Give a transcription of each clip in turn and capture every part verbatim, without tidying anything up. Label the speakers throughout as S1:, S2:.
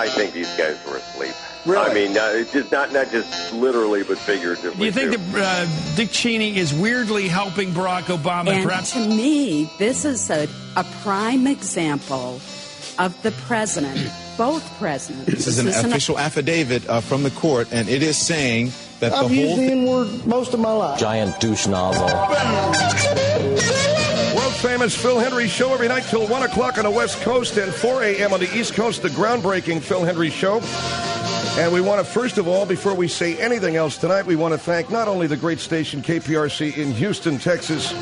S1: think these guys were asleep.
S2: Really?
S1: I mean, uh, it's just not not just literally, but figuratively.
S3: Do you think
S1: too.
S3: that uh, Dick Cheney is weirdly helping Barack Obama?
S4: And
S3: perhaps?
S4: to me, this is a, a prime example of the president, both presidents.
S5: This is an official affidavit uh, from the court, and it is saying that
S2: I've
S5: the
S2: used
S5: whole
S2: the
S5: thing...
S2: N-word most of my life.
S6: Giant douche nozzle.
S7: World-famous Phil Hendry Show every night till one o'clock on the West Coast and four a.m. on the East Coast, the groundbreaking Phil Hendry Show. And we want to, first of all, before we say anything else tonight, we want to thank not only the great station K P R C in Houston, Texas,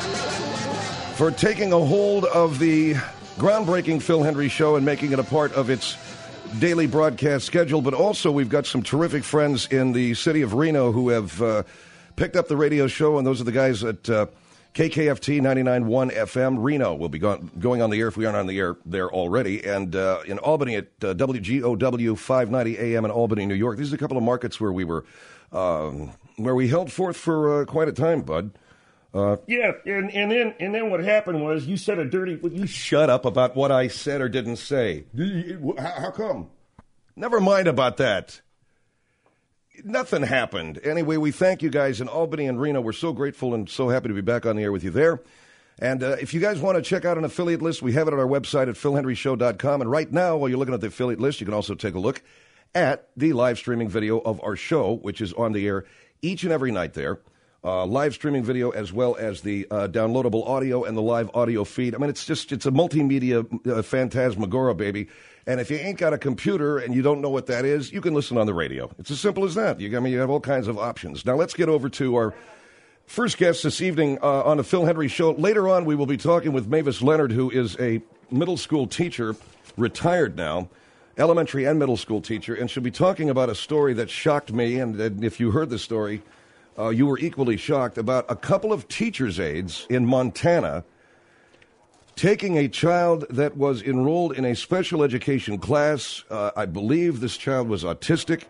S7: for taking a hold of the groundbreaking Phil Hendry Show and making it a part of its daily broadcast schedule, but also we've got some terrific friends in the city of Reno who have uh, picked up the radio show, and those are the guys at uh, K K F T ninety-nine point one F M. Reno will be go- going on the air if we aren't on the air there already, and uh, in Albany at uh, W G O W five ninety A M in Albany, New York. These are a couple of markets where we were, um, where we held forth for uh, quite a time, bud. Uh, yeah, and, and then and then what happened was you said a dirty... Would you shut up about what I said or didn't say? How, how come? Never mind about that. Nothing happened. Anyway, we thank you guys in Albany and Reno. We're so grateful and so happy to be back on the air with you there. And uh, if you guys want to check out an affiliate list, we have it on our website at phil hendry show dot com. And right now, while you're looking at the affiliate list, you can also take a look at the live streaming video of our show, which is on the air each and every night there. Uh, live streaming video as well as the uh, downloadable audio and the live audio feed. I mean, it's just, it's a multimedia uh, phantasmagoria, baby. And if you ain't got a computer and you don't know what that is, you can listen on the radio. It's as simple as that. You, I mean, you have all kinds of options. Now, let's get over to our first guest this evening uh, on the Phil Hendry Show. Later on, we will be talking with Mavis Leonard, who is a middle school teacher, retired now, elementary and middle school teacher, and she'll be talking about a story that shocked me, and, and if you heard the story, Uh, you were equally shocked about a couple of teachers' aides in Montana taking a child that was enrolled in a special education class. Uh, I believe this child was autistic,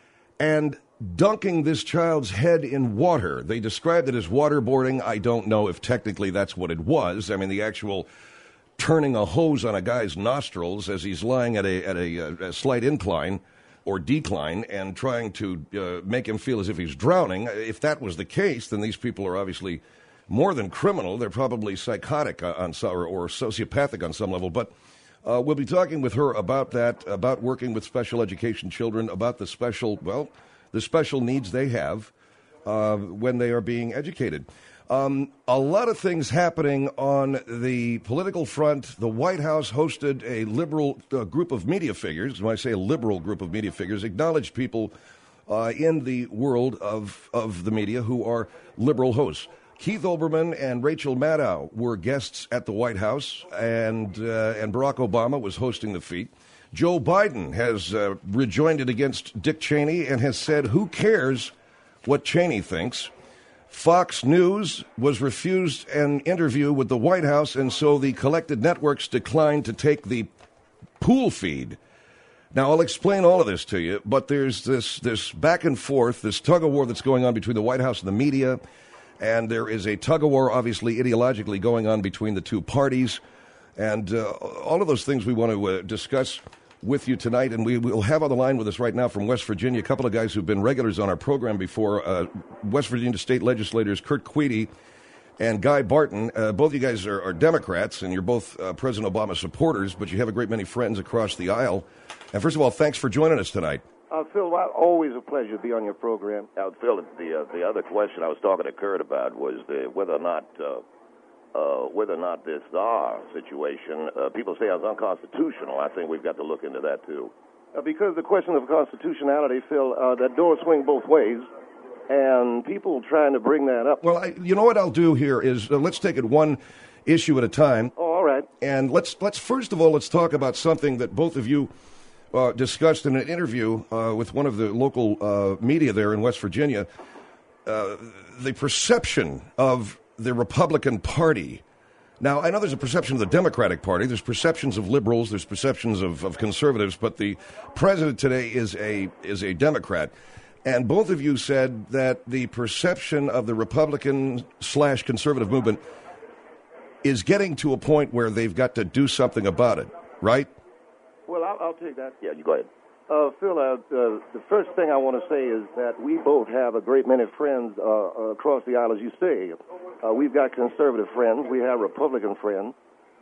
S7: and dunking this child's head in water. They described it as waterboarding. I don't know if technically that's what it was. I mean, the actual turning a hose on a guy's nostrils as he's lying at a at a, a slight incline or decline and trying to uh, make him feel as if he's drowning. If that was the case, then these people are obviously more than criminal. They're probably psychotic on some, or, or sociopathic on some level. But uh, we'll be talking with her about that, about working with special education children, about the special, well, the special needs they have uh, when they are being educated. Um, a lot of things happening on the political front. The White House hosted a liberal uh, group of media figures. When I say a liberal group of media figures, acknowledged people uh, in the world of, of the media who are liberal hosts. Keith Olbermann and Rachel Maddow were guests at the White House, and uh, and Barack Obama was hosting the feat. Joe Biden has uh, rejoined it against Dick Cheney and has said, who cares what Cheney thinks? Fox News was refused an interview with the White House, and so the collected networks declined to take the pool feed. Now, I'll explain all of this to you, but there's this, this back and forth, this tug-of-war that's going on between the White House and the media, and there is a tug-of-war, obviously, ideologically going on between the two parties, and uh, all of those things we want to uh, discuss with you tonight, and we will have on the line with us right now from West Virginia a couple of guys who've been regulars on our program before, uh, West Virginia state legislators Kurt Queedy and Guy Barton. Uh, both of you guys are, are Democrats, and you're both uh, President Obama supporters, but you have a great many friends across the aisle. And first of all, thanks for joining us tonight.
S8: Uh, Phil, always a pleasure to be on your program.
S1: Uh, Phil, the, uh, the other question I was talking to Kurt about was the, whether or not... Uh, Uh, whether or not this czar situation, uh, people say it's unconstitutional. I think we've got to look into that, too.
S8: Uh, because the question of constitutionality, Phil, uh, that door swing both ways, and people trying to bring that up.
S7: Well, I, you know what I'll do here is uh, let's take it one issue at a time.
S8: Oh, all right.
S7: And let's, let's first of all, let's talk about something that both of you uh, discussed in an interview uh, with one of the local uh, media there in West Virginia. Uh, the perception of the Republican Party. Now, I know there's a perception of the Democratic Party. There's perceptions of liberals. There's perceptions of, of conservatives. But the president today is a is a Democrat. And both of you said that the perception of the Republican slash conservative movement is getting to a point where they've got to do something about it, right?
S8: Well, I'll, I'll take that.
S1: Yeah, you go ahead.
S8: uh, Phil, uh, uh, the first thing I want to say is that we both have a great many friends uh, across the aisle, as you say. Uh, we've got conservative friends. We have Republican friends.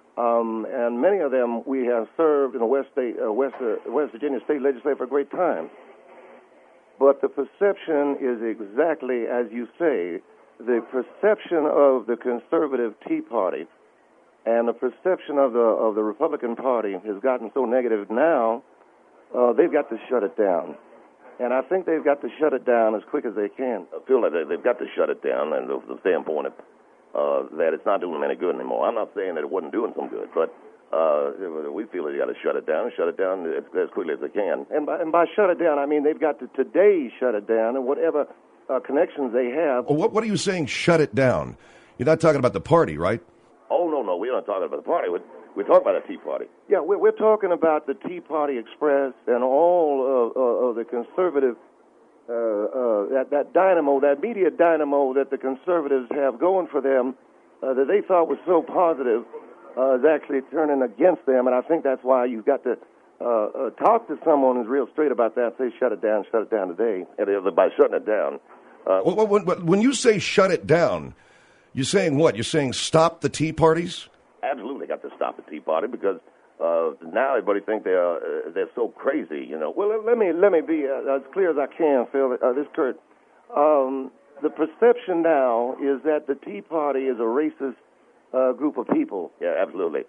S8: Um, and many of them we have served in the West, State, uh, West, uh, West Virginia State Legislature for a great time. But the perception is exactly as you say. The perception of the conservative Tea Party and the perception of the of the Republican Party has gotten so negative now, uh, they've got to shut it down. And I think they've got to shut it down as quick as they can.
S1: I feel like they- they've got to shut it down, and the, the standpoint of, uh, that it's not doing them any good anymore. I'm not saying that it wasn't doing some good, but uh, we feel they got to shut it down and shut it down as, as quickly as they can.
S8: And by, and by shut it down, I mean they've got to today shut it down, and whatever uh, connections they have.
S7: Well, what, what are you saying, shut it down? You're not talking about the party, right?
S1: Oh, no, no, we're not talking about the party. We're, we're talking about the Tea Party.
S8: Yeah, we're, we're talking about the Tea Party Express and all of, uh, of the conservative, uh, uh, that, that dynamo, that media dynamo that the conservatives have going for them, uh, that they thought was so positive, uh, is actually turning against them. And I think that's why you've got to uh, uh, talk to someone who's real straight about that, say shut it down, shut it down today.
S1: And by shutting it down, uh,
S7: Well, when, when you say shut it down, you're saying what? You're saying stop the Tea Parties?
S1: absolutely got to stop the Tea Party because uh, now everybody think they're uh, they're so crazy, you know.
S8: Well, let, let me let me be uh, as clear as I can, Phil. Uh, this Kurt, um, the perception now is that the Tea Party is a racist uh, group of people.
S1: Yeah, absolutely.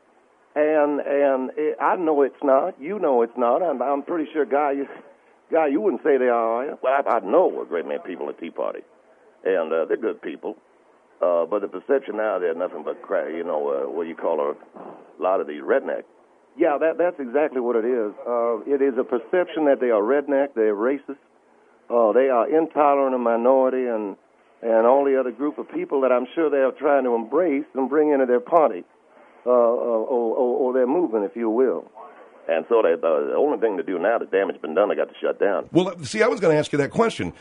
S8: And and it, I know it's not. You know it's not. I'm, I'm pretty sure, Guy, you, Guy, you wouldn't say they are, are you?
S1: Well, I, I know a great many people in the Tea Party, and uh, they're good people. Uh, but the perception now, they're nothing but crap. You know, uh, what you call a, a lot of these rednecks.
S8: Yeah, that that's exactly what it is. Uh, it is a perception that they are redneck, they're racist, uh, they are intolerant of minority, and and all the other group of people that I'm sure they are trying to embrace and bring into their party, uh, or, or, or their movement, if you will.
S1: And so they, uh, the only thing to do now, the damage been done, they got to shut down.
S7: Well, see, I was going to ask you that question.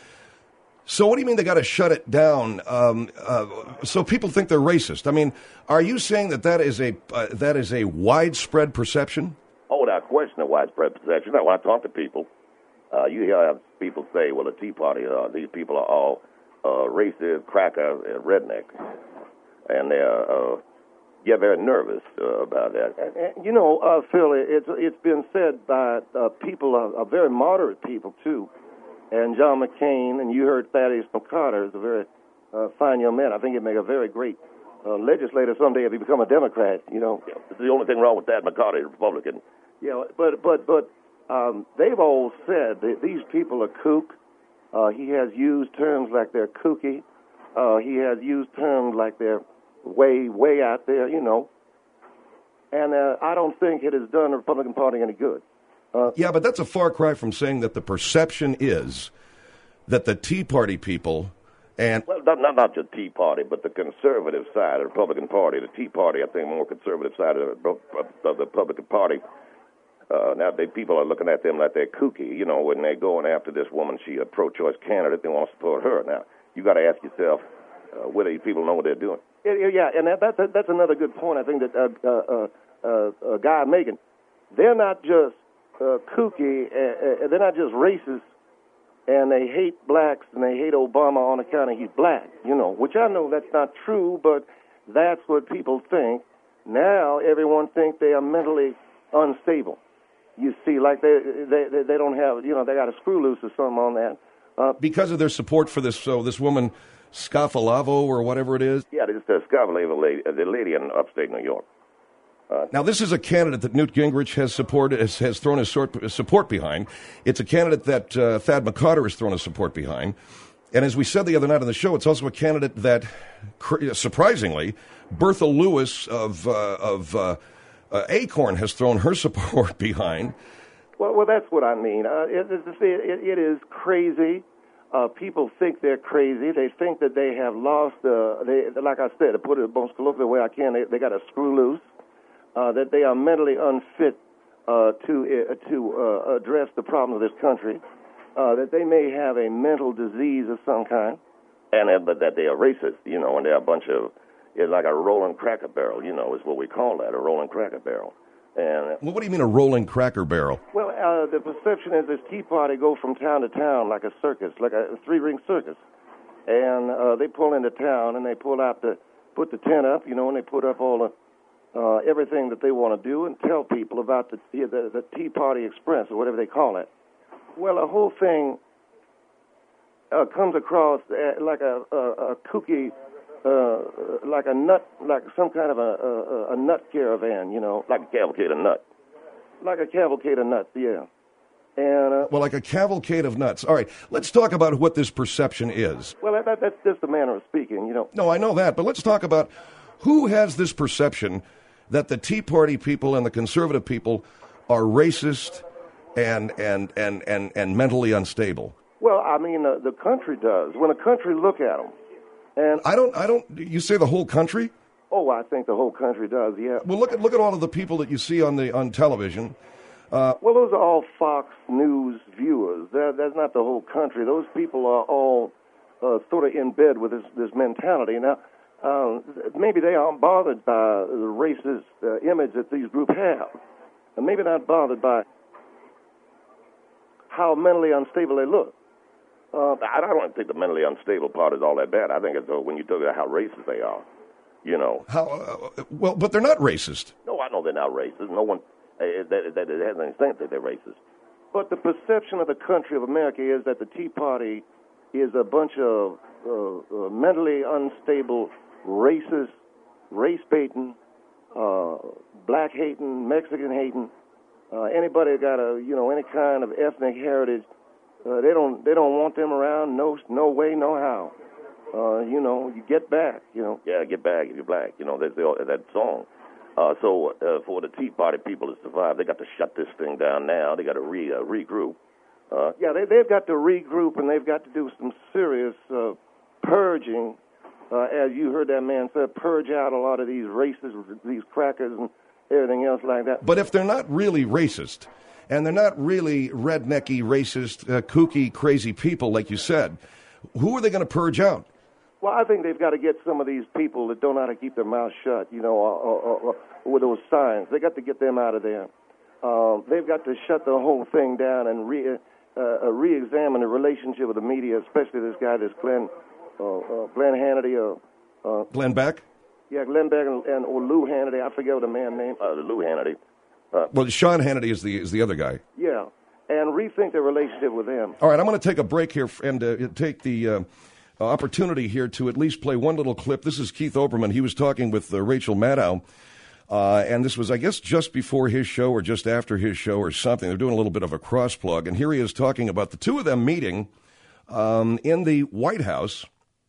S7: So what do you mean they got to shut it down? Um, uh, so people think they're racist. I mean, are you saying that that is a uh, that is a widespread perception?
S1: Oh, without question, a widespread perception. Now, when I talk to people, uh, you hear people say, well, the Tea Party, uh, these people are all uh, racist, cracker, and redneck. And they're, uh, yeah, very nervous uh, about that.
S8: And, and, you know, uh, Phil, it's, it's been said by uh, people, uh, uh, very moderate people, too. And John McCain, and you heard Thaddeus McCarter is a very uh, fine young man. I think he'd make a very great uh, legislator someday if he become a Democrat, you know.
S1: Yeah, the only thing wrong with that, McCarty is Republican.
S8: Yeah, but but but um, they've all said that these people are kook. Uh, he has used terms like they're kooky. Uh, he has used terms like they're way, way out there, you know. And uh, I don't think it has done the Republican Party any good. Uh,
S7: yeah, but that's a far cry from saying that the perception is that the Tea Party people and...
S1: Well, not, not, not just Tea Party, but the conservative side of the Republican Party. The Tea Party, I think, more conservative side of the, of the Republican Party. Uh, now, they, people are looking at them like they're kooky. You know, when they're going after this woman, she's a pro-choice candidate, they want to support her. Now, you got to ask yourself uh, whether these people know what they're doing.
S8: Yeah, and that, that, that's another good point, I think, that uh, uh, uh, uh, Guy making. They're not just Uh, kooky, uh, uh, they're not just racist, and they hate blacks and they hate Obama on account of he's black, you know, which I know that's not true, but that's what people think. Now everyone thinks they are mentally unstable. You see, like they they they don't have, you know, they got a screw loose or something on that. Uh,
S7: because of their support for this so this woman, Scafolavo, or whatever it is?
S1: Yeah, this is the Scafolavo lady, the lady in upstate New York.
S7: Uh, now, this is a candidate that Newt Gingrich has supported, has, has thrown his sort, support behind. It's a candidate that uh, Thad McCarter has thrown his support behind. And as we said the other night on the show, it's also a candidate that, surprisingly, Bertha Lewis of uh, of uh, uh, Acorn has thrown her support behind.
S8: Well, well, that's what I mean. Uh, it, it, it is crazy. Uh, people think they're crazy. They think that they have lost. Uh, they, like I said, to put it the most colloquial way I can, they, they got a screw loose. Uh, that they are mentally unfit uh, to uh, to uh, address the problems of this country, uh, that they may have a mental disease of some kind,
S1: and uh, but that they are racist, you know, and they're a bunch of it's like a rolling cracker barrel, you know, is what we call that, a rolling cracker barrel. And
S7: well, what do you mean a rolling cracker barrel?
S8: Well, uh, uh, the perception is this Tea Party go from town to town like a circus, like a three-ring circus. And uh, they pull into town, and they pull out the, put the tent up, you know, and they put up all the, uh, everything that they want to do and tell people about the, the, the Tea Party Express, or whatever they call it. Well, the whole thing uh, comes across uh, like a, a, a kooky, uh, like a nut, like some kind of a, a, a nut caravan, you know.
S1: Like a cavalcade of nuts.
S8: Like a cavalcade of nuts, yeah. And uh,
S7: Well, like a cavalcade of nuts. All right, let's talk about what this perception is.
S8: Well, that, that, that's just a manner of speaking, you know.
S7: No, I know that, but let's talk about who has this perception that the Tea Party people and the conservative people are racist and and and and, and mentally unstable.
S8: Well, I mean, uh, the country does. When the country look at them, and
S7: I don't, I don't. You say the whole country?
S8: Oh, I think the whole country does. Yeah.
S7: Well, look at look at all of the people that you see on the on television. Uh,
S8: well, those are all Fox News viewers. That, that's not the whole country. Those people are all uh, sort of in bed with this, this mentality. Now, um, maybe they aren't bothered by the racist uh, image that these groups have. And maybe not bothered by how mentally unstable they look.
S1: Uh, I don't think the mentally unstable part is all that bad. I think it's uh, when you talk about how racist they are, you know.
S7: How uh, well, but they're not racist.
S1: No, I know they're not racist. No one uh, that, that, that has any sense that they're racist.
S8: But the perception of the country of America is that the Tea Party is a bunch of uh, uh, mentally unstable, racist, race-baiting, uh, black-hating, Mexican-hating, uh, anybody got a, you know, any kind of ethnic heritage. Uh, they don't they don't want them around. No no way, no how. Uh, you know, you get back. You know.
S1: Yeah, get back if you're black. You know, there's the, that song. Uh, so uh, for the Tea Party people to survive, they got to shut this thing down now. They got to re uh, regroup. Uh,
S8: yeah, they they've got to regroup and they've got to do some serious uh, purging. Uh, as you heard that man say, purge out a lot of these racists, these crackers, and everything else like that.
S7: But if they're not really racist, and they're not really rednecky, racist, uh, kooky, crazy people, like you said, who are they going to purge out?
S8: Well, I think they've got to get some of these people that don't know how to keep their mouth shut, you know, or, or, or, with those signs. They got to get them out of there. Um, they've got to shut the whole thing down and re, uh, uh, re-examine the relationship with the media, especially this guy, this Glenn, uh, uh, Glenn Hannity. Uh, uh,
S7: Glenn Beck?
S8: Yeah, Glenn Beck and, and or Lou Hannity. I forget what the man's name.
S1: Uh, Lou Hannity. Uh,
S7: well, Sean Hannity is the is the other guy.
S8: Yeah, and rethink their relationship with them.
S7: All right, I'm going to take a break here and uh, take the uh, opportunity here to at least play one little clip. This is Keith Olbermann. He was talking with uh, Rachel Maddow, uh, and this was, I guess, just before his show or just after his show or something. They're doing a little bit of a cross plug, and here he is talking about the two of them meeting um, in the White House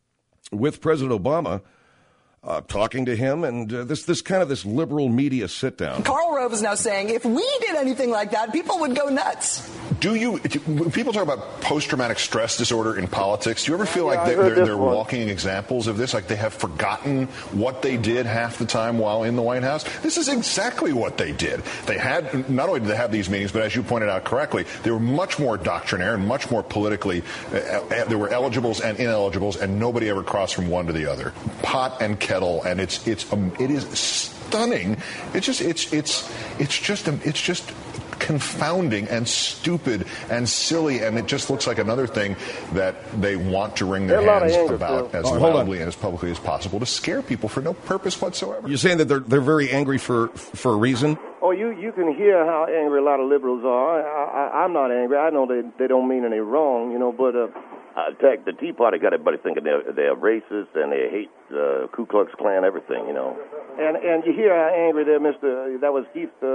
S7: with President Obama. Uh, talking to him, and uh, this this kind of this liberal media sit down.
S2: Karl Rove is now saying if we did anything like that, people would go nuts.
S6: Do you, when people talk about post-traumatic stress disorder in politics, do you ever feel
S8: yeah,
S6: like they're, they're, they're walking examples of this, like they have forgotten what they did half the time while in the White House? This is exactly what they did. They had, not only did they have these meetings, but as you pointed out correctly, they were much more doctrinaire and much more politically, uh, there were eligibles and ineligibles, and nobody ever crossed from one to the other. Pot and kettle, and it's it's um, it is stunning. It's just it's it's it's just it's just confounding and stupid and silly, and it just looks like another thing that they want to wring their hands about as loudly and as publicly as possible to scare people for no purpose whatsoever.
S7: You're saying that they're they're very angry for for a reason?
S8: Oh, you you can hear how angry a lot of liberals are. I, I, I'm not angry. I know they they don't mean any wrong, you know, but. Uh,
S1: Uh, tech, the Tea Party got everybody thinking they're, they're racist and they hate uh, Ku Klux Klan, everything, you know.
S8: And and you hear how angry there, Mister That was Keith, uh,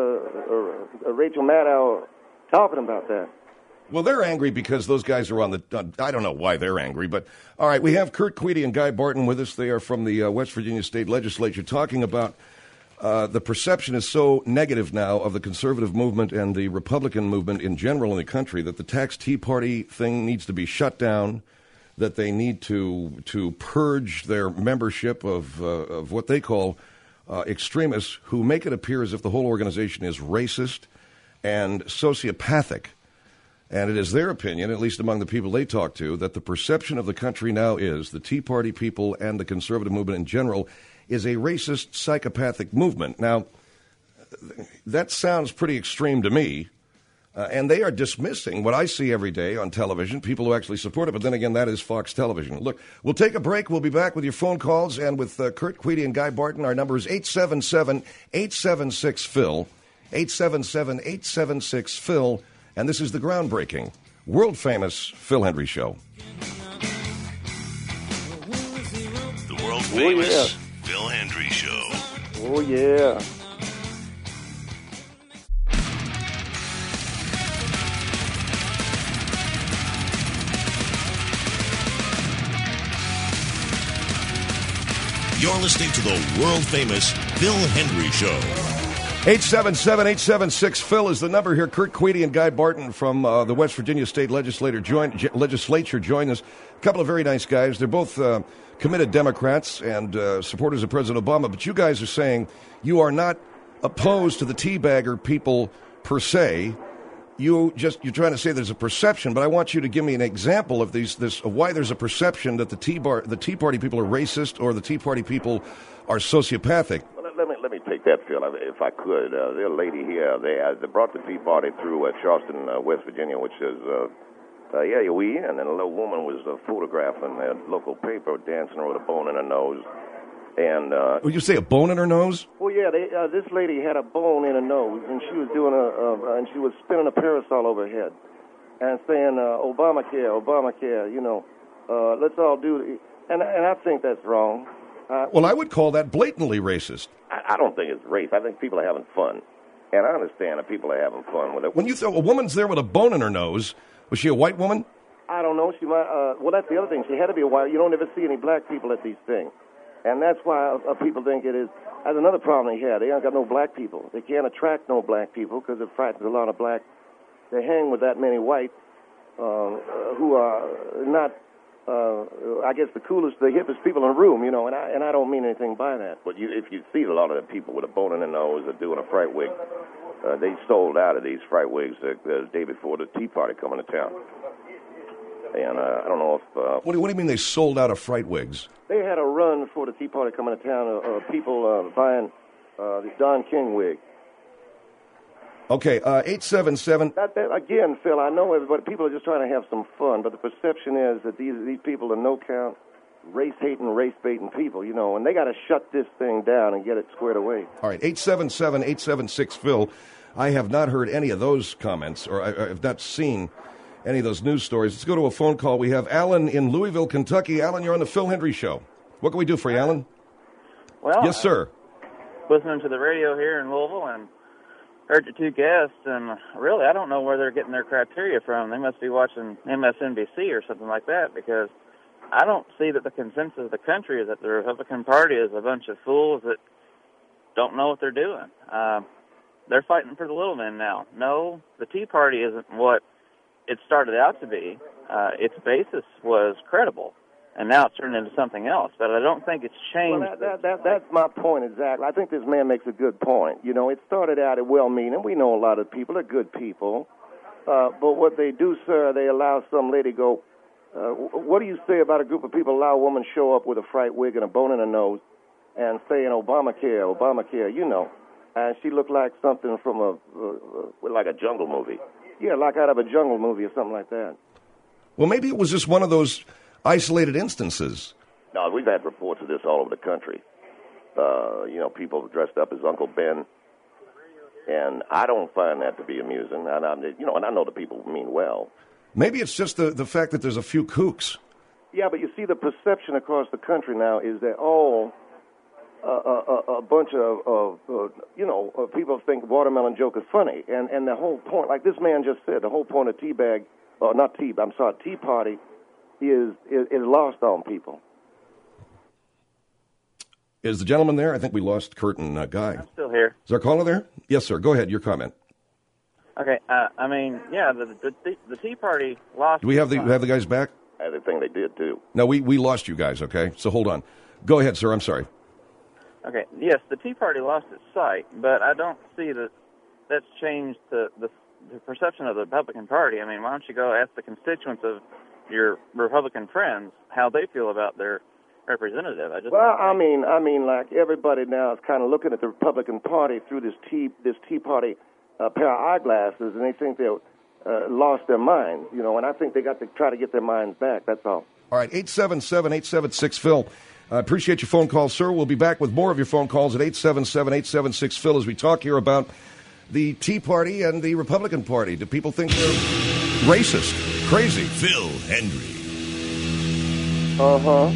S8: uh, Rachel Maddow talking about that.
S7: Well, they're angry because those guys are on the, uh, I don't know why they're angry, but all right, we have Kurt Tweedy and Guy Barton with us. They are from the uh, West Virginia State Legislature talking about Uh, the perception is so negative now of the conservative movement and the Republican movement in general in the country that the tax Tea Party thing needs to be shut down, that they need to to purge their membership of uh, of what they call uh, extremists who make it appear as if the whole organization is racist and sociopathic. And it is their opinion, at least among the people they talk to, that the perception of the country now is the Tea Party people and the conservative movement in general is a racist, psychopathic movement. Now, that sounds pretty extreme to me. Uh, and they are dismissing what I see every day on television, people who actually support it. But then again, that is Fox Television. Look, we'll take a break. We'll be back with your phone calls. And with uh, Kurt Queedy and Guy Barton, our number is eight seven seven, eight seven six, Phil. eight seven seven, eight seven six, Phil. And this is the groundbreaking, world-famous Phil Hendry Show.
S9: The world-famous
S8: oh, yeah.
S9: Phil Hendry Show.
S8: Oh, yeah.
S9: You're listening to the world-famous Phil Hendry Show.
S7: eight seven seven, eight seven six, Phil is the number here. Kurt Queedy and Guy Barton from uh, the West Virginia State Legislature join, J- Legislature join us. A couple of very nice guys. They're both uh, committed Democrats and uh, supporters of President Obama. But you guys are saying you are not opposed to the teabagger people per se. You just you're trying to say there's a perception, but I want you to give me an example of these this of why there's a perception that the Tea Bar the Tea Party people are racist or the Tea Party people are sociopathic.
S1: Well, let, let me let me take that, Phil, if I could. Uh, the lady here, they uh, they brought the Tea Party through uh, Charleston, uh, West Virginia, which is uh, uh, yeah, we, and then a little woman was uh, photographing a local paper, dancing with a bone in her nose. And uh,
S7: Would you say a bone in her nose?
S8: Well, yeah, they, uh, this lady had a bone in her nose, and she was doing a, uh, and she was spinning a parasol over her head, and saying, uh, "Obamacare, Obamacare, you know, uh, let's all do it." And and I think that's wrong. Uh,
S7: Well, I would call that blatantly racist.
S1: I, I don't think it's race. I think people are having fun, and I understand that people are having fun with it.
S7: When you throw a woman's there with a bone in her nose, was she a white woman?
S8: I don't know. She might. Uh, well, that's the other thing. She had to be a white. You don't ever see any black people at these things. And that's why uh, people think it is. That's another problem they have. They ain't got no black people. They can't attract no black people because it frightens a lot of black. They hang with that many whites uh, uh, who are not, uh, I guess, the coolest, the hippest people in the room, you know, and I, and I don't mean anything by that.
S1: But you, if you see a lot of the people with a bone in their nose or doing a fright wig, uh, they sold out of these fright wigs uh, the day before the Tea Party coming to town. And uh, I don't know if... Uh,
S7: What do, what do you mean they sold out of fright wigs?
S8: They had a run for the Tea Party coming to town of uh, people uh, buying uh, the Don King wig.
S7: Okay, uh, eight seven seven.
S8: That, that, again, Phil, I know everybody, people are just trying to have some fun, but the perception is that these these people are no-count, race-hating, race-baiting people, you know, and they got to shut this thing down and get it squared away.
S7: All right, eight seven seven, eight seven six, Phil. I have not heard any of those comments, or I, I have not seen any of those news stories. Let's go to a phone call. We have Alan in Louisville, Kentucky. Alan, you're on the Phil Hendry Show. What can we do for you, Alan?
S10: Well,
S7: yes, sir.
S10: Listening to the radio here in Louisville and heard your two guests, and really, I don't know where they're getting their criteria from. They must be watching M S N B C or something like that, because I don't see that the consensus of the country is that the Republican Party is a bunch of fools that don't know what they're doing. Uh, they're fighting for the little men now. No, the Tea Party isn't what it started out to be. Uh, its basis was credible, and now it's turned into something else. But I don't think it's changed.
S8: Well, that, that, that, that's my point exactly. I think this man makes a good point. You know, it started out at well-meaning. We know a lot of people are good people. Uh, but what they do, sir, they allow some lady go, uh, what do you say about a group of people allow a woman show up with a fright wig and a bone in her nose and saying Obamacare, Obamacare, you know. And she looked like something from a... Uh,
S1: like a jungle movie.
S8: Yeah, like out of a jungle movie or something like that.
S7: Well, maybe it was just one of those isolated instances.
S1: No, we've had reports of this all over the country. Uh, you know, people dressed up as Uncle Ben. And I don't find that to be amusing. And I, you know, and I know the people mean well.
S7: Maybe it's just the, the fact that there's a few kooks.
S8: Yeah, but you see, the perception across the country now is that all uh, a, a, a bunch of, of uh, you know, uh, people think Watermelon Joke is funny. And, and the whole point, like this man just said, the whole point of Teabag, or not Tea, I'm sorry, Tea Party is, is, is lost on people.
S7: Is the gentleman there? I think we lost Kurt and uh, Guy.
S10: I'm still here.
S7: Is our caller there? Yes, sir. Go ahead. Your comment.
S10: Okay. Uh, I mean, yeah, the, the the Tea Party lost.
S7: Do we have the have the guys back?
S1: I think they did too.
S7: No, we, we lost you guys. Okay, so hold on. Go ahead, sir. I'm sorry.
S10: Okay. Yes, the Tea Party lost its sight, but I don't see that that's changed the, the the perception of the Republican Party. I mean, why don't you go ask the constituents of your Republican friends how they feel about their representative? I just
S8: well, I mean, I mean, like everybody now is kind of looking at the Republican Party through this Tea this Tea Party a pair of eyeglasses, and they think they're uh, lost their minds, you know, and I think they got to try to get their minds back. That's all.
S7: All right, eight seven seven, eight seven six, Phil. I appreciate your phone call, sir. We'll be back with more of your phone calls at eight seven seven, eight seven six, Phil as we talk here about the Tea Party and the Republican Party. Do people think they're racist, crazy?
S9: Phil Hendrie.
S8: Uh-huh.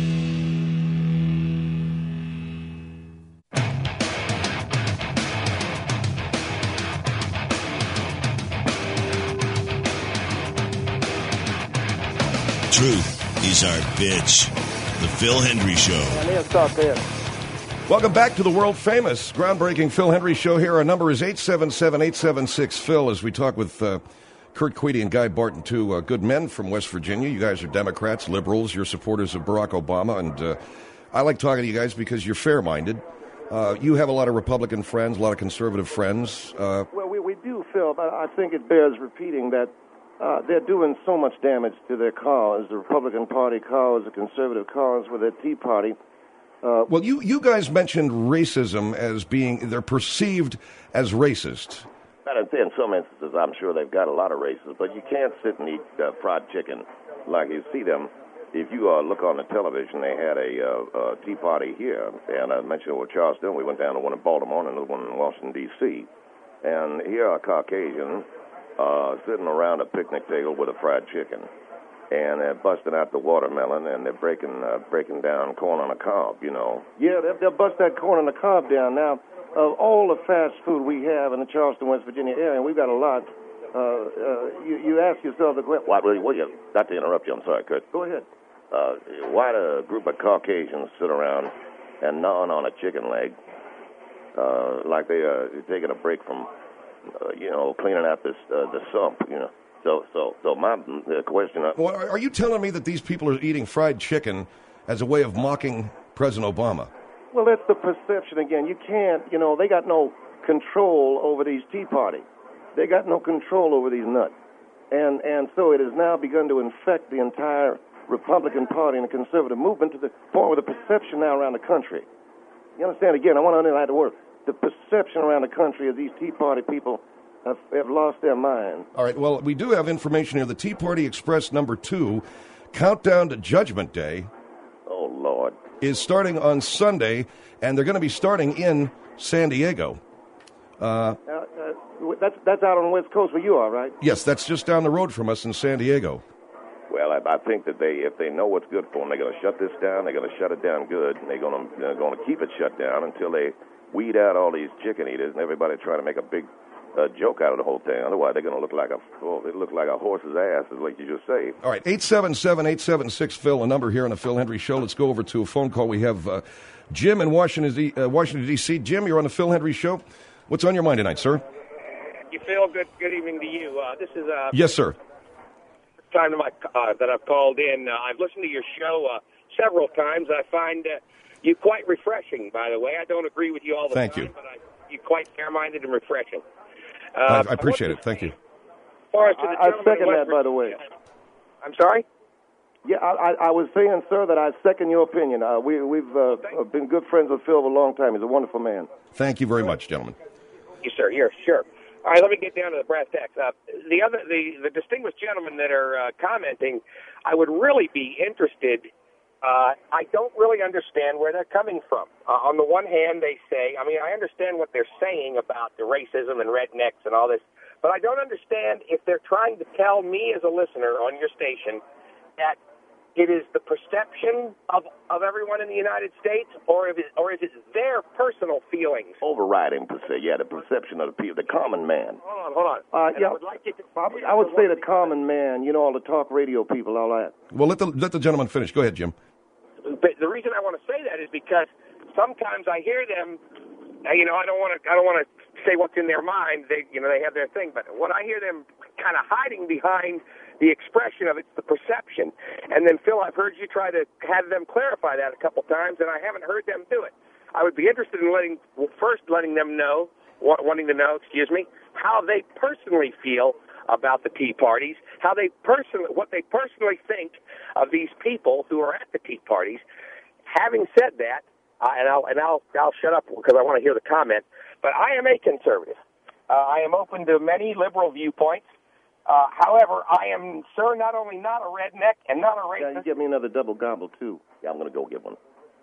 S9: Truth is our bitch. The Phil Hendrie Show.
S8: I need to stop there.
S7: Welcome back to the world-famous, groundbreaking Phil Hendrie Show here. Our number is eight seven seven, eight seven six, Phil, as we talk with uh, Kurt Queedy and Guy Barton, two uh, good men from West Virginia. You guys are Democrats, liberals. You're supporters of Barack Obama. And uh, I like talking to you guys because you're fair-minded. Uh, you have a lot of Republican friends, a lot of conservative friends. Uh,
S8: well, we, we do, Phil, but I think it bears repeating that Uh, they're doing so much damage to their cause, the Republican Party cause, the conservative cause with their Tea Party. Uh,
S7: well, you, you guys mentioned racism as being, they're perceived as racist.
S1: In some instances, I'm sure they've got a lot of races, but you can't sit and eat uh, fried chicken like you see them. If you uh, look on the television, they had a uh, uh, Tea Party here, and I mentioned it with Charleston. We went down to one in Baltimore and another one in Washington, D C And here are Caucasians Uh, sitting around a picnic table with a fried chicken, and they're busting out the watermelon, and they're breaking uh, breaking down corn on a cob, you know.
S8: Yeah, they'll, they'll bust that corn on the cob down. Now, of all the fast food we have in the Charleston, West Virginia area, and we've got a lot, uh, uh, you, you ask yourself the question.
S1: Why, well, you, not to interrupt you, I'm sorry, Kurt.
S8: Go ahead.
S1: Uh, why do a group of Caucasians sit around and gnawing on a chicken leg uh, like they are taking a break from Uh, you know, cleaning out this uh, the sump, you know. So, so, so my uh, question. Uh,
S7: well, are you telling me that these people are eating fried chicken as a way of mocking President Obama?
S8: Well, that's the perception again. You can't, you know, they got no control over these Tea Party. They got no control over these nuts, and and so it has now begun to infect the entire Republican Party and the conservative movement to the point where the perception now around the country. You understand? Again, I want to underline the word. The perception around the country of these Tea Party people have, have lost their minds.
S7: All right, well, we do have information here. The Tea Party Express number two, Countdown to Judgment Day.
S1: Oh, Lord.
S7: Is starting on Sunday, and they're going to be starting in San Diego. Uh,
S8: uh, uh, that's, that's out on the West Coast where you are, right?
S7: Yes, that's just down the road from us in San Diego.
S1: Well, I, I think that they, if they know what's good for them, they're going to shut this down. They're going to shut it down good, and they're going to they're going to keep it shut down until they weed out all these chicken eaters and everybody trying to make a big uh, joke out of the whole thing. Otherwise, they're going to look like a oh, they look like a horse's ass, like you just say.
S7: All right, eight seven seven, eight seven six, Phil, a number here on the Phil Hendrie Show. Let's go over to a phone call. We have uh, Jim in Washington, D- uh, Washington, D C Jim, you're on the Phil Hendrie Show. What's on your mind tonight, sir?
S11: You feel good. Good evening to you. Uh, this is uh,
S7: yes, sir.
S11: Time to my uh, that I've called in. Uh, I've listened to your show uh, several times. I find uh, you quite refreshing. By the way, I don't agree with you all the
S7: Thank
S11: time,
S7: you.
S11: but I, you're quite fair-minded and refreshing.
S7: Uh,
S11: Uh,
S7: I appreciate it. Thank you.
S11: As far as to the
S8: I, I
S11: gentleman in
S8: second
S11: West
S8: that, by the way.
S11: Virginia- I'm sorry.
S8: Yeah, I, I, I was saying, sir, that I second your opinion. Uh, we, we've uh, been good friends with Phil for a long time. He's a wonderful man.
S7: Thank you very much, gentlemen.
S11: Yes, sir. Yes, sure. All right, let me get down to the brass tacks. Uh, the other, the, the distinguished gentlemen that are uh, commenting, I would really be interested. Uh, I don't really understand where they're coming from. Uh, on the one hand, they say, I mean, I understand what they're saying about the racism and rednecks and all this, but I don't understand if they're trying to tell me as a listener on your station that it is the perception of, of everyone in the United States, or if it, or is it their personal feelings?
S1: Overriding, per se, yeah, the perception of the people, the common man.
S11: Hold on, hold on.
S8: Uh,
S11: And
S8: yeah,
S11: I would like you to,
S8: I would say the common man, you know, all the talk radio people, all that.
S7: Well, let the let the gentleman finish. Go ahead, Jim.
S11: But the reason I want to say that is because sometimes I hear them. You know, I don't want to. I don't want to say what's in their mind. They, you know, they have their thing. But when I hear them kind of hiding behind the expression of it's the perception, and then Phil, I've heard you try to have them clarify that a couple times, and I haven't heard them do it. I would be interested in letting well, first letting them know, wanting to know, excuse me, how they personally feel about the Tea Parties, how they personally, what they personally think of these people who are at the Tea Parties. Having said that, uh, and I'll and I'll I'll shut up because I want to hear the comment. But I am a conservative. Uh, I am open to many liberal viewpoints. Uh, however, I am, sir, not only not a redneck and not a racist.
S8: Yeah, you get me another double gobble, too.
S1: Yeah, I'm going to go get one.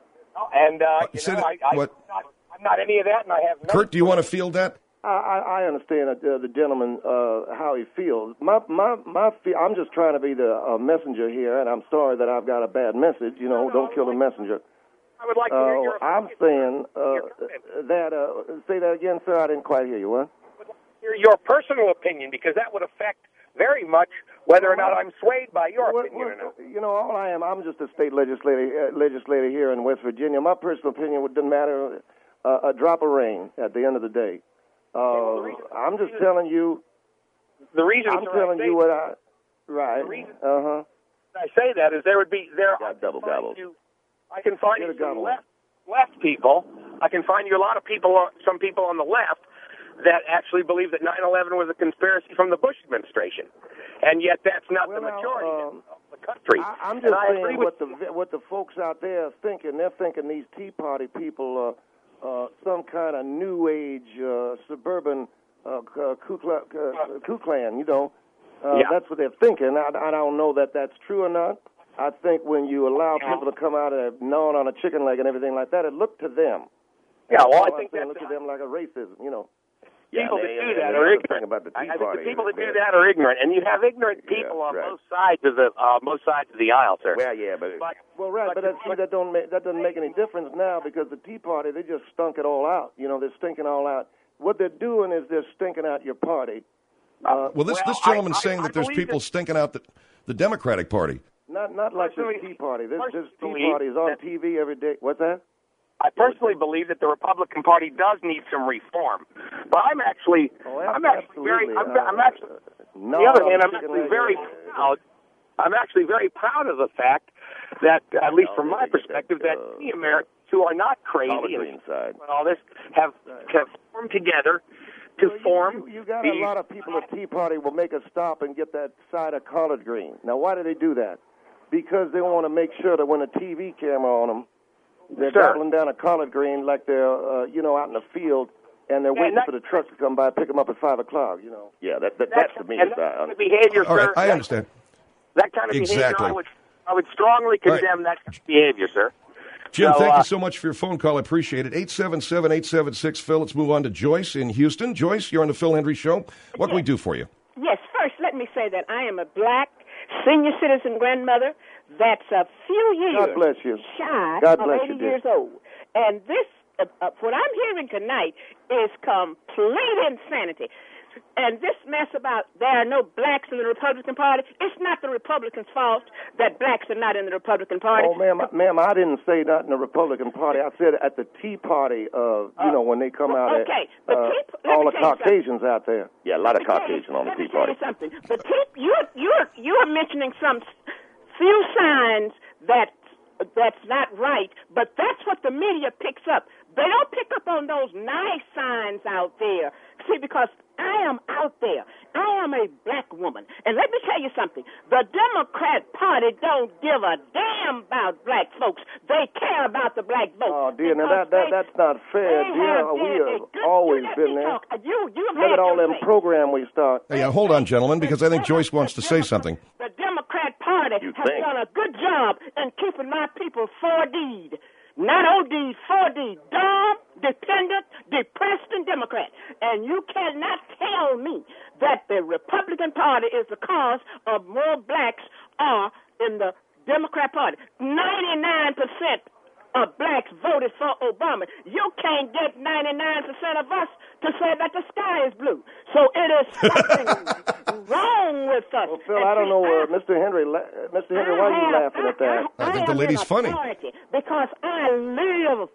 S11: And, uh, you
S7: Say
S11: know,
S7: that-
S11: I, I,
S7: what?
S11: I'm, not, I'm not any of that, and I have no...
S7: Kurt, do you want to field that?
S8: I, I, I understand uh, the gentleman uh, how he feels. My my my. Fe- I'm just trying to be the uh, messenger here, and I'm sorry that I've got a bad message. You know,
S11: No, no,
S8: don't kill the messenger.
S11: I would like to hear
S8: Uh,
S11: your...
S8: I'm saying uh, that. Uh, say that again, sir. I didn't quite hear you. What?
S11: Your, your personal opinion, because that would affect very much whether or not I'm swayed by your
S8: What-
S11: opinion
S8: what-
S11: or not.
S8: You know, all I am, I'm just a state legislator, uh, legislator here in West Virginia. My personal opinion would doesn't matter uh, a drop of rain at the end of the day. Uh, I'm just telling you.
S11: The reason
S8: I'm
S11: sir,
S8: telling
S11: I say
S8: you what I. Right.
S11: The reason-
S8: Uh huh.
S11: I say that is there would be there. I
S1: Got double
S11: can find
S1: gobbles.
S11: you- I can find
S8: Get
S11: you
S8: a
S11: some
S8: gobble.
S11: left left people. I can find you a lot of people, some people on the left that actually believe that nine eleven was a conspiracy from the Bush administration, and yet that's not
S8: Well,
S11: the
S8: now,
S11: majority
S8: um,
S11: of the country.
S8: I, I'm
S11: And
S8: just
S11: I agree
S8: saying
S11: with
S8: what the what the folks out there are thinking. They're thinking these Tea Party people are uh, some kind of new age uh, suburban uh, Ku Klux uh, Ku Klan. You know, uh,
S11: Yeah.
S8: that's what they're thinking. I, I don't know that that's true or not. I think when you allow people to come out and gnawing on a chicken leg and everything like that, it looked to them.
S11: Yeah, well, I
S8: All I'm
S11: think
S8: saying,
S11: that's
S8: looked to them like a racism. You know.
S11: people
S1: Yeah,
S11: that
S1: they-
S11: do
S1: and
S11: that
S1: the
S11: are
S1: other
S11: ignorant.
S1: thing about the Tea
S11: I, I think
S1: Party
S11: the people
S1: is
S11: that do
S1: that-
S11: that are ignorant, and you have ignorant
S1: Yeah,
S11: people on
S1: right.
S11: both sides of the uh, both sides of the aisle, sir.
S1: Well, yeah, but,
S11: But
S8: Well, right, but,
S11: But
S8: that, see, that don't make, that doesn't make any difference now because the Tea Party, they just stunk it all out. You know, they're stinking all out. What they're doing is they're stinking out your party. Uh,
S7: Well, this,
S11: Well,
S7: this gentleman's
S11: I- I-
S7: saying that
S11: I
S7: there's
S11: believe
S7: people
S11: that-
S7: stinking out the, the Democratic Party.
S8: not not like this
S11: Personally-
S8: Tea Party. This this Tea
S11: personally,
S8: Party is on
S11: that-
S8: T V every day. What's that?
S11: I personally believe that the Republican Party does need some reform, but I'm actually,
S8: Oh,
S11: I'm actually very,
S8: absolutely.
S11: I'm, I'm
S8: Uh,
S11: actually,
S8: no,
S11: on the other hand, I'm
S8: chicken
S11: actually
S8: leg.
S11: very proud. I'm actually very proud of the fact that, at least from my perspective, that many Americans who are not
S1: Collard
S11: crazy and
S1: green side.
S11: all this have have formed together to
S8: Well, you-
S11: form.
S8: You, you got
S11: the,
S8: a lot of people at Tea Party will make a stop and get that side of collard green. Now, why do they do that? Because they want to make sure that when a T V camera on them, they're
S11: Sure.
S8: gobbling down a collard green like they're, uh, you know, out in the field, and they're
S11: Yeah,
S8: waiting
S11: that-
S8: for the truck to come by, pick them up at five o'clock. You know.
S1: Yeah, that, that that's
S11: That's,
S1: to me.
S11: and
S1: is,
S11: that
S1: uh,
S11: kind of behavior,
S7: All right,
S11: sir.
S7: I
S11: that-
S7: understand.
S11: That kind of
S7: Exactly.
S11: behavior, I would, I would strongly
S7: All right.
S11: condemn that kind of behavior, sir.
S7: Jim,
S11: So,
S7: thank
S11: uh,
S7: you so much for your phone call. I appreciate it. eight seven seven, eight seven six, Phil. Let's move on to Joyce in Houston. Joyce, you're on the Phil Hendry Show. What can we do for you?
S12: Yes, first, let me say that I am a black senior citizen grandmother that's a few years
S8: God bless you.
S12: shy
S8: God
S12: of
S8: bless
S12: eighty
S8: you, dear.
S12: years old. And this, uh, uh, what I'm hearing tonight is complete insanity. And this mess about there are no blacks in the Republican Party, it's not the Republicans' fault that blacks are not in the Republican Party.
S8: Oh, ma'am, I- ma'am, I didn't say not in the Republican Party. I said at the Tea Party, uh, you know, when they come out
S12: well, okay,
S8: at
S12: but
S8: uh,
S12: Tea- let
S8: all
S12: me
S8: the
S12: tell you something.
S8: Caucasians out there.
S1: yeah, a lot of
S12: Let me tell you-
S1: Caucasian on the
S12: let me
S1: Tea
S12: tell
S1: Party.
S12: you something. The tea, you're you're you're mentioning some few signs that that's not right, but that's what the media picks up. They don't pick up on those nice signs out there. See, because I am out there. I am a black woman. And let me tell you something. The Democrat Party don't give a damn about black folks. They care about the black vote.
S8: Oh, dear, now
S12: Because
S8: that, that
S12: they-
S8: that's not fair,
S12: they
S8: dear.
S12: have
S8: We
S12: been a
S8: have
S12: good-
S8: always
S12: you let
S8: been
S12: me
S8: there.
S12: talk. You, you have
S8: Look
S12: had
S8: at all
S12: your
S8: them
S12: say.
S8: program we start.
S7: Hey, uh, hold on, gentlemen, because I think Joyce wants to say something.
S12: The Democrat Party
S1: You
S12: has
S1: think?
S12: done a good job in keeping my people four D'd. Not O D, four D. Dumb, dependent, depressed, and Democrat. And you cannot tell me that the Republican Party is the cause of more blacks are in the Democrat Party. ninety-nine percent of blacks voted for Obama. You can't get ninety-nine percent of us to say that the sky is blue. So it is something wrong with us.
S8: Well, Phil,
S12: And
S8: I don't
S12: see,
S8: know,
S12: I-
S8: uh, Mister Henry. La- uh, Mister Henry, why are you
S12: I have-
S8: laughing at that?
S7: I think the
S12: am
S7: lady's
S12: in
S7: funny.
S12: authority Because I live,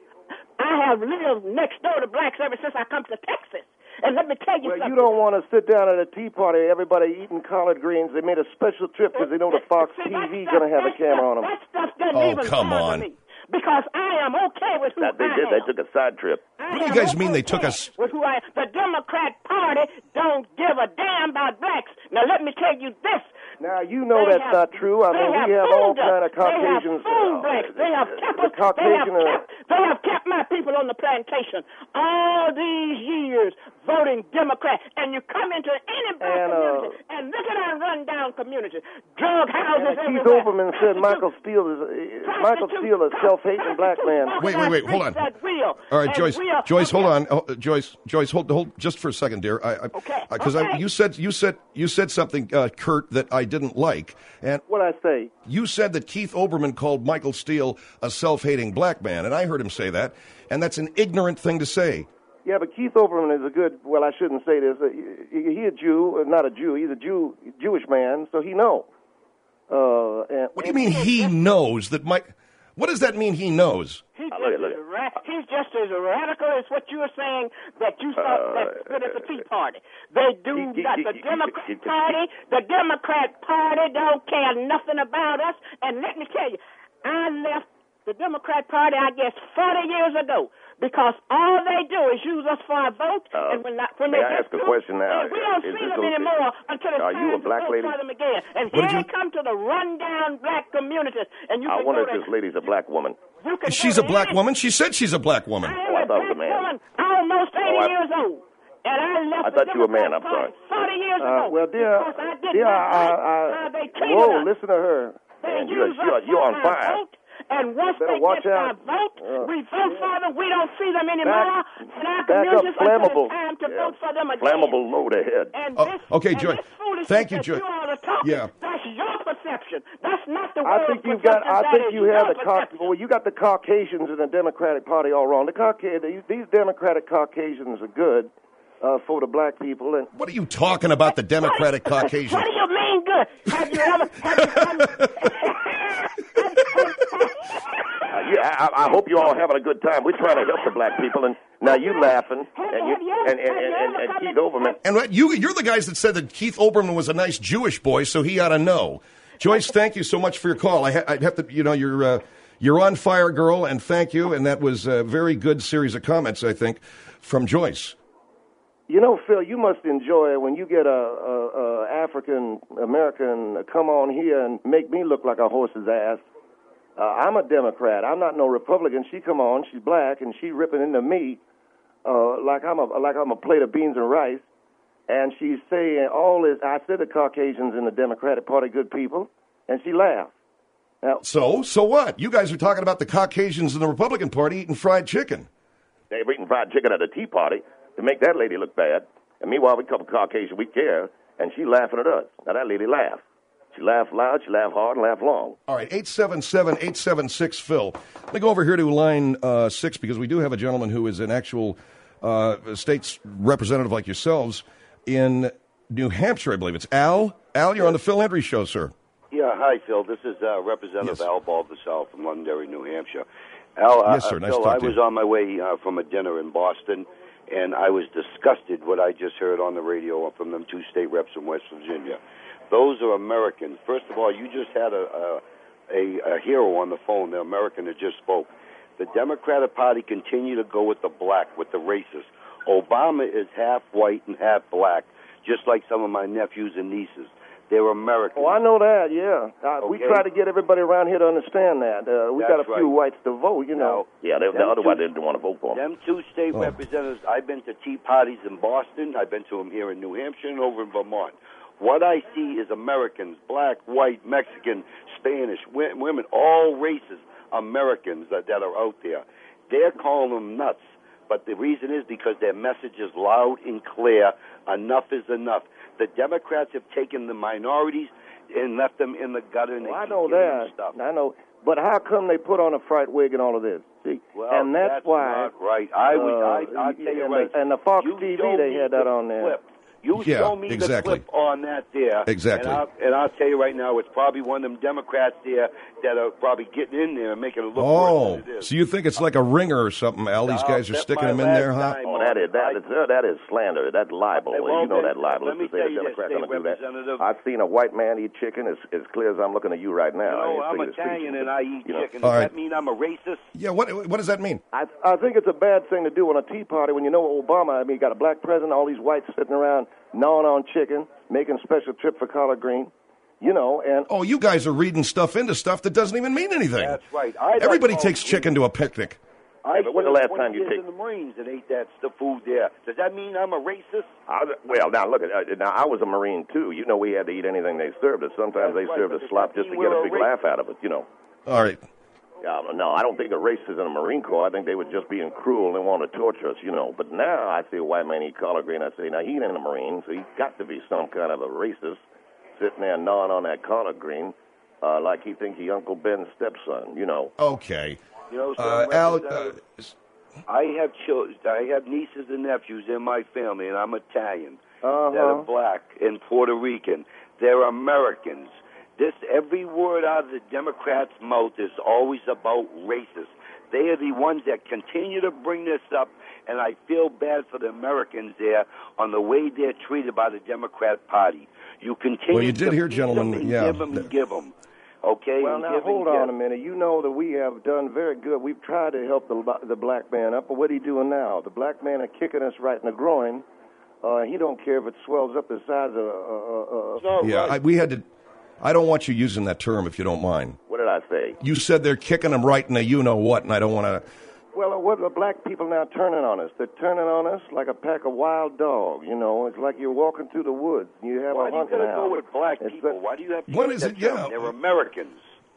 S12: I have lived next door to blacks ever since I come to Texas. And let me tell you
S8: Well,
S12: something.
S8: you don't want to sit down at a Tea Party, everybody eating collard greens. They made a special trip because they know the Fox
S12: See,
S8: T
S12: that
S8: V
S12: stuff-
S8: going to have a
S12: that
S8: camera
S12: stuff-
S8: on them.
S12: That stuff doesn't
S7: Oh,
S12: even
S7: come
S12: bother
S7: on.
S12: me. because I am okay with who
S1: That they
S12: I
S1: did.
S12: am.
S1: They took a side trip.
S12: I
S7: What do you
S12: am
S7: guys mean they
S12: okay
S7: took us?
S12: with who I am. The Democrat Party don't give a damn about blacks. Now let me tell you this.
S8: Now, you know
S12: They
S8: that's
S12: have-
S8: not true. I
S12: they
S8: mean,
S12: have
S8: we have all
S12: fooled us.
S8: kind of Caucasians.
S12: They have fooled
S8: uh,
S12: blacks. They have kept
S8: the
S12: us.
S8: Caucasian,
S12: they,
S8: uh,
S12: have kept, they have kept my people on the plantation all these years voting Democrat. And you come into any black
S8: And, uh,
S12: community and look at our rundown community. Drug houses
S8: and Keith
S12: everywhere.
S8: Olbermann said Michael Steele is uh, Michael Steele is a self-hating black man.
S7: Wait, wait, wait. Hold on. All right, Joyce. Joyce, hold on. Oh, Joyce, Joyce, hold, hold, just for a second, dear. I, I,
S12: Okay,
S7: Because
S12: okay.
S7: I, you said, you said, you said something, uh, Kurt, that I didn't like, and
S8: what I say.
S7: You said that Keith Olbermann called Michael Steele a self-hating black man, and I heard him say that, and that's an ignorant thing to say.
S8: Yeah, but Keith Olbermann is a good. Well, I shouldn't say this. Uh, he, he a Jew, uh, not a Jew. He's a Jew, Jewish man, so he know. Uh, and,
S7: What do you mean he knows that Mike? What does that mean? He knows.
S12: He's
S1: Oh,
S12: just,
S1: look at- look
S12: as
S1: at-
S12: ra- he's just as radical as what you were saying that you saw
S1: Uh,
S12: that stood at the Tea Party. They do
S1: he- he-
S12: that. The
S1: he- he-
S12: Democrat
S1: he- he-
S12: Party, the Democrat Party don't care nothing about us. And let me tell you, I left the Democrat Party, I guess, forty years ago. Because all they do is use us for a vote,
S1: Uh,
S12: and when, not, when
S1: may
S12: they
S1: I
S12: get
S1: ask a
S12: through,
S1: question now?
S12: and we don't
S1: Is
S12: see
S1: this
S12: them
S1: okay?
S12: anymore until it's
S1: Are
S12: time
S1: you a
S12: to
S1: black
S12: vote
S1: lady?
S12: for them again. And
S7: What
S12: here
S7: did
S12: they come to the rundown black communities, and you
S1: I
S12: can
S1: wonder
S12: go
S1: if
S12: to
S1: this lady's a black woman.
S12: you can
S7: She's
S12: go
S7: a
S12: to
S7: black
S12: any-
S7: woman. She said she's a black woman.
S12: I
S1: Oh, I
S12: am a
S1: thought it was a
S12: black
S1: man.
S12: woman, almost eighty
S1: Oh, I-
S12: years old. And I left
S1: I
S12: the
S1: thought you were a man,
S12: Democrat
S1: I'm
S12: Party forty years
S8: Uh,
S12: ago.
S8: well, dear,
S12: because I did
S8: dear,
S12: not
S8: I,
S12: like
S8: I,
S12: how they treated
S8: whoa,
S12: us.
S8: listen to her.
S12: They
S1: Man, you're-
S12: use
S1: you're-
S12: us
S1: you're
S12: for
S1: on
S12: our
S1: fire.
S12: vote, and once
S8: Better
S12: they
S8: watch
S12: get our
S8: out.
S12: vote,
S8: Uh,
S12: we vote for them. We don't see them anymore.
S8: Back-
S12: and our
S8: back up,
S12: communities until
S8: flammable.
S12: it's time to
S1: Yeah.
S12: vote for them again.
S1: Flammable load ahead.
S12: And
S7: Oh,
S12: this,
S7: okay,
S12: and
S7: Joy.
S12: this foolishness
S7: Thank you,
S12: that
S7: Joy.
S12: You all are talking,
S7: Yeah.
S12: That's your perception. That's not the
S8: I
S12: world's
S8: think you've got.
S12: perception.
S8: I
S12: That
S8: think
S12: is
S8: you have
S12: your
S8: the Cau-
S12: perception.
S8: well, you got the Caucasians in the Democratic Party all wrong. The Cauca- these, these Democratic Caucasians are good uh, for the black people, and
S7: What are you talking about, the Democratic Caucasians?
S12: What do you mean good? Have you ever? Have you,
S1: Uh, yeah, I, I hope you all having a good time. We're trying to help the black people, and now you laughing, and you and and, and, and, and Keith Olbermann.
S7: And what- you, you're the guys that said that Keith Olbermann was a nice Jewish boy, so he ought to know. Joyce, thank you so much for your call. I, ha- I'd have to, you know, you're uh, you're on fire, girl, and thank you. And that was a very good series of comments, I think, from Joyce.
S8: you know, Phil, you must enjoy it when you get a, a, a African American come on here and make me look like a horse's ass. Uh, I'm a Democrat. I'm not no Republican. She come on, she's black, and she ripping into me uh, like I'm a like I'm a plate of beans and rice. And she's saying all this. I said the Caucasians in the Democratic Party good people, and she laughed. Now,
S7: So, so what? You guys are talking about the Caucasians in the Republican Party eating fried chicken.
S1: They were eating fried chicken at a Tea Party to make that lady look bad. And meanwhile, we couple Caucasian, we care, and she laughing at us. Now that lady laughed. She laughed loud, she laughed hard, and laughed long.
S7: All right, eight seven seven, eight seven six, Phil. Let me go over here to line uh, six because we do have a gentleman who is an actual uh, state's representative like yourselves in New Hampshire, I believe. It's Al. Al, you're on the Phil Hendry Show, sir.
S13: Yeah, hi, Phil. This is uh, Representative
S7: Yes.
S13: Al Baldessel from Londonderry, New Hampshire. Al, uh,
S7: Yes, sir. Nice
S13: Phil,
S7: to talk
S13: I
S7: to
S13: was
S7: you.
S13: on my way uh, from a dinner in Boston, and I was disgusted what I just heard on the radio from them two state reps from West Virginia. Those are Americans. First of all, you just had a, a, a, a hero on the phone, the American that just spoke. The Democratic Party continue to go with the black, with the racist. Obama is half white and half black, just like some of my nephews and nieces. They're Americans.
S8: oh, I know that. Yeah, uh, we
S13: Okay.
S8: try to get everybody around here to understand that. Uh, we got a
S13: That's
S8: few
S13: right.
S8: whites to vote, you know.
S1: Yeah, they,
S13: Them
S1: otherwise
S13: two-
S1: they didn't want to vote for him.
S13: Them two state
S7: Oh.
S13: representatives, I've been to tea parties in Boston. I've been to them here in New Hampshire and over in Vermont. What I see is Americans, black, white, Mexican, Spanish, wi- women, all races, Americans that, that are out there. They're calling them nuts. But the reason is because their message is loud and clear. Enough is enough. The Democrats have taken the minorities and left them in the gutter. And
S8: Well,
S13: they
S8: I
S13: keep
S8: know
S13: giving them
S8: that.
S13: stuff.
S8: I know. But how come they put on a fright wig and all of this? See,
S13: Well,
S8: and that's, why.
S13: not right. I would.
S8: uh,
S13: I, I'll tell you
S8: and
S13: right.
S8: The, and the Fox
S13: You
S8: T V,
S13: don't
S8: they
S13: need
S8: had that
S13: to
S8: on there.
S13: flip. You
S7: Yeah,
S13: show me
S7: exactly.
S13: the clip on that there.
S7: Exactly.
S13: And I'll, and I'll tell you right now, it's probably one of them Democrats there that are probably getting in there and making it look
S7: Oh,
S13: worse than it is.
S7: so you think it's like a ringer or something, Al? These
S13: I'll
S7: guys are
S13: bet
S7: sticking
S13: my
S7: him in
S13: last
S7: there, huh?
S13: dime
S1: Oh, that is that is uh, that is slander. That's libel.
S13: Hey, well,
S1: you know
S13: then,
S1: that libel.
S13: let me
S1: It's to say
S13: tell
S1: a
S13: you this,
S1: Democrat
S13: State
S1: going to do that.
S13: Representative.
S1: I've seen a white man eat chicken as, as clear as I'm looking at you right now.
S13: You know,
S1: I
S13: I'm
S1: ain't figured
S13: Italian
S1: speech,
S13: and I eat
S1: you know.
S13: chicken. Does
S7: All right.
S13: that mean I'm a racist?
S7: Yeah, what what does that mean?
S8: I I think it's a bad thing to do on a Tea Party when you know Obama. I mean, you got a black president, all these whites sitting around gnawing on chicken, making special trip for collard green, you know, and
S7: Oh, you guys are reading stuff into stuff that doesn't even mean anything.
S13: That's right. I
S7: Everybody
S13: like
S7: takes
S13: all
S7: chicken to a picnic.
S13: I
S1: but when's the
S13: served
S1: last time
S13: twenty
S1: you
S13: years
S1: take-
S13: in the Marines and ate that the food there? Does that mean I'm a racist?
S1: I, well, now look at uh, now. I was a Marine too. You know, we had to eat anything they served us. Sometimes
S13: That's
S1: they
S13: right,
S1: served
S13: but
S1: us
S13: does
S1: slop
S13: that
S1: just to
S13: mean
S1: get a
S13: we're
S1: big
S13: a
S1: laugh out of it. You know.
S7: All right.
S1: Yeah, no, I don't think the racists in the Marine Corps. I think they were just being cruel and want to torture us, you know. But now I see a white man eat collard green. I say, now he ain't in the Marine, so he's got to be some kind of a racist, sitting there gnawing on that collard green, uh, like he thinks he Uncle Ben's stepson, you know.
S7: Okay.
S13: You know, so
S7: Uh, Al, uh,
S13: Representative, I have children. I have nieces and nephews in my family, and I'm Italian.
S8: Uh-huh.
S13: That are black and Puerto Rican. They're Americans. This every word out of the Democrats' mouth is always about racist. They are the ones that continue to bring this up, and I feel bad for the Americans there on the way they're treated by the Democrat Party. You continue.
S7: Well, you did
S13: to
S7: hear,
S13: feed
S7: gentlemen,
S13: them and
S7: yeah.
S13: give them, and give them. Okay.
S8: well,
S13: and
S8: now
S13: give
S8: hold
S13: and
S8: on
S13: give.
S8: a minute. You know that we have done very good. We've tried to help the the black man up, but what are he doing now? The black man is kicking us right in the groin. Uh, he don't care if it swells up the size of. Uh, uh, uh,
S7: Yeah, I, we had to. I don't want you using that term if you don't mind.
S1: What did I say?
S7: You said they're kicking them right in the you know what, and I don't want to.
S8: Well, what are black people now turning on us? They're turning on us like a pack of wild dogs. You know, it's like you're walking through the woods. And you have
S13: Why
S8: a
S13: do you
S8: hunting
S13: gotta
S8: hound.
S13: go with black
S8: It's
S13: people?
S8: the-
S13: Why do you have to
S7: What
S13: use
S7: is
S13: that
S7: it?
S13: term?
S7: Yeah.
S13: They're Americans.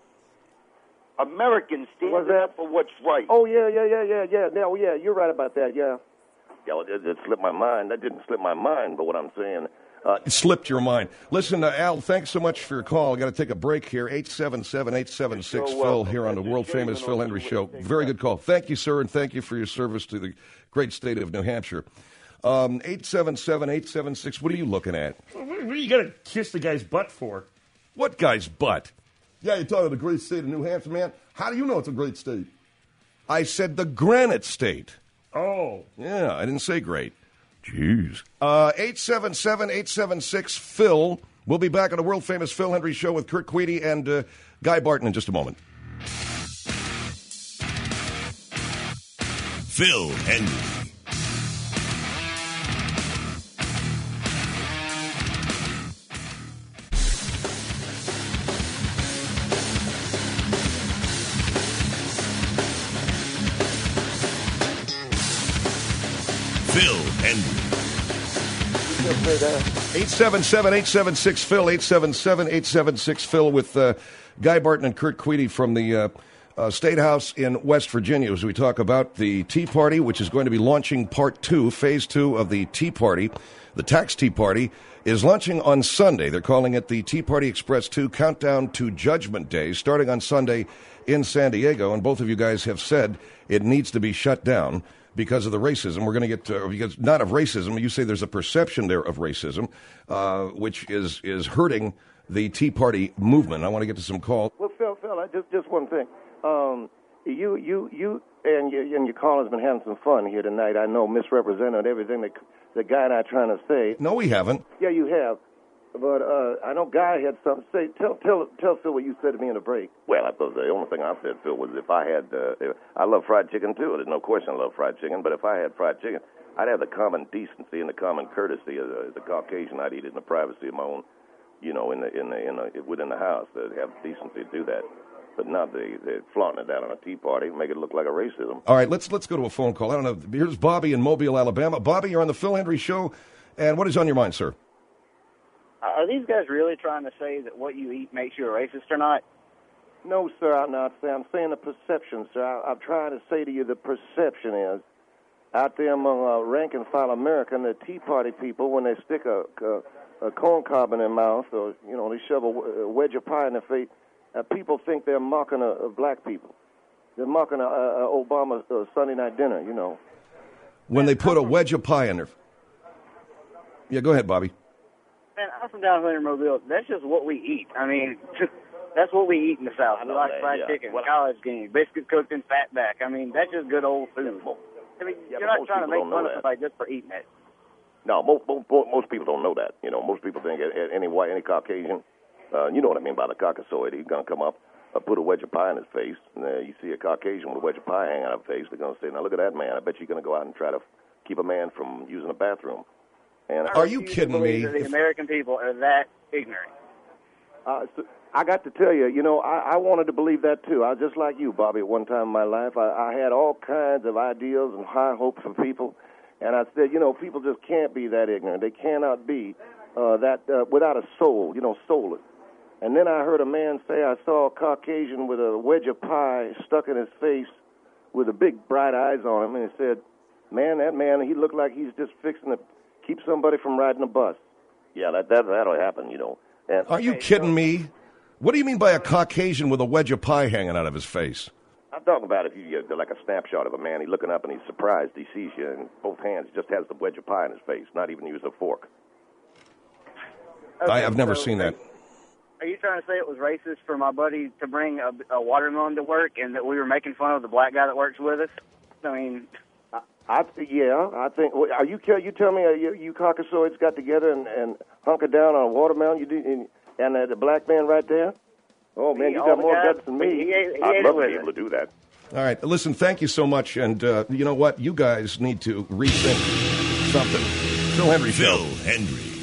S13: Americans standing
S8: What's that?
S13: up for what's right.
S8: Oh yeah, yeah, yeah, yeah, yeah. No, yeah, you're right about that. Yeah.
S1: Yeah, well, it, it slipped my mind. That didn't slip my mind, but what I'm saying. Uh,
S7: It slipped your mind. Listen, uh, Al, thanks so much for your call. I got to take a break here. eight seven seven, eight seven six,
S13: You're
S7: Phil
S13: welcome.
S7: here on the
S13: It's a
S7: world
S13: shame
S7: famous
S13: and
S7: Phil
S13: all
S7: Henry
S13: the
S7: Show.
S13: way.
S7: Very good call. Thank you, sir, and thank you for your service to the great state of New Hampshire. Um, eight seven seven, eight seven six, what are you looking at?
S14: What are you going to kiss the guy's butt for?
S7: What guy's butt? Yeah, you're talking about the great state of New Hampshire, man. How do you know it's a great state? I said the Granite State.
S14: Oh.
S7: Yeah, I didn't say great. Jeez. Uh, eight seven seven, eight seven six, Phil. We'll be back on the world famous Phil Henry Show with Kurt Queedy and uh, Guy Barton in just a moment.
S9: Phil Henry. Phil Henry.
S7: eight seven seven, eight seven six, Phil, eight seven seven, eight seven six, Phil with uh, Guy Barton and Kurt Queedy from the uh, uh, State House in West Virginia as we talk about the Tea Party, which is going to be launching part two, phase two of the Tea Party. The Tax Tea Party is launching on Sunday. They're calling it the Tea Party Express two Countdown to Judgment Day, starting on Sunday in San Diego. And both of you guys have said it needs to be shut down because of the racism. We're going to get to, because not of racism. You say there's a perception there of racism, uh, which is is hurting the Tea Party movement. I want to get to some calls.
S8: Well, Phil, Phil, I just just one thing. Um, you, you, you, and your, and your caller's been having some fun here tonight. I know, misrepresented everything that the guy and I trying to say.
S7: No, we haven't.
S8: Yeah, you have. But uh, I know Guy had something to say. Tell, tell, tell Phil what you said to me in the break.
S1: Well, I thought the only thing I said, Phil, was if I had, uh, if, I love fried chicken too. There's no question I love fried chicken. But if I had fried chicken, I'd have the common decency and the common courtesy as a, as a Caucasian. I'd eat it in the privacy of my own, you know, in the in the, in the within the house. They'd have decency to do that. But not they they're flaunting it out on a Tea Party, make it look like a racism.
S7: All right, let's let's go to a phone call. I don't know. Here's Bobby in Mobile, Alabama. Bobby, you're on the Phil Henry Show, and what is on your mind, sir?
S15: Are these guys really trying to say that what you eat makes you a racist or not?
S8: No, sir, I'm not saying. I'm saying the perception, sir. I, I'm trying to say to you the perception is out there among uh, rank and file American, the Tea Party people, when they stick a, a, a corn cob in their mouth or, you know, they shove a, a wedge of pie in their face, uh, people think they're mocking a, a black people. They're mocking a, a, a Obama uh, Sunday night dinner, you know.
S7: When they put a wedge of pie in there. Yeah, go ahead, Bobby.
S15: Man, I'm from down here in Mobile. That's just what we eat. I mean, that's what we eat in the South. We like
S1: that,
S15: fried
S1: yeah.
S15: chicken,
S1: Well,
S15: collard greens, biscuits cooked in fatback. I mean, that's just good old food. I mean,
S1: Yeah,
S15: you're
S1: but
S15: not
S1: most
S15: trying to
S1: people
S15: make
S1: don't know
S15: fun of
S1: that.
S15: somebody just for eating it.
S1: No, most, most, most people don't know that. You know, most people think a- any white, any Caucasian, uh, you know what I mean by the Caucasoid. He's going to come up, uh, put a wedge of pie in his face, and uh, you see a Caucasian with a wedge of pie hanging out of his face. They're going to say, now look at that man. I bet you're going to go out and try to keep a man from using a bathroom. And
S7: Are you
S15: refuse to
S7: kidding
S15: believe
S7: me?
S15: that The American people are that ignorant.
S8: Uh, so I got to tell you, you know, I, I wanted to believe that too. I was just like you, Bobby, at one time in my life. I, I had all kinds of ideals and high hopes for people, and I said, you know, people just can't be that ignorant. They cannot be uh, that uh, without a soul, you know, soulless. And then I heard a man say, I saw a Caucasian with a wedge of pie stuck in his face with the big bright eyes on him, and he said, man, that man, he looked like he's just fixing to keep somebody from riding a bus. Yeah, that, that, that'll happen, you know. And,
S7: Are you kidding me? What do you mean by a Caucasian with a wedge of pie hanging out of his face?
S1: I'm talking about if you get like a snapshot of a man, he's looking up and he's surprised. He sees you in both hands. He just has the wedge of pie in his face, not even use a fork.
S15: Okay,
S7: I, I've never
S15: so
S7: seen that.
S15: Are you trying to say it was racist for my buddy to bring a, a watermelon to work and that we were making fun of the black guy that works with us? I mean...
S8: I yeah, I think. Are you you tell me uh, you, you Caucasoids got together and, and hunkered down on a watermelon? You do, and, and uh, the black man right there. Oh man, you got more guts than me.
S1: I'd love to be able to do that.
S7: All right, listen, thank you so much. And uh, you know what? You guys need to rethink something. Phil Hendry Show.
S9: Phil Hendry.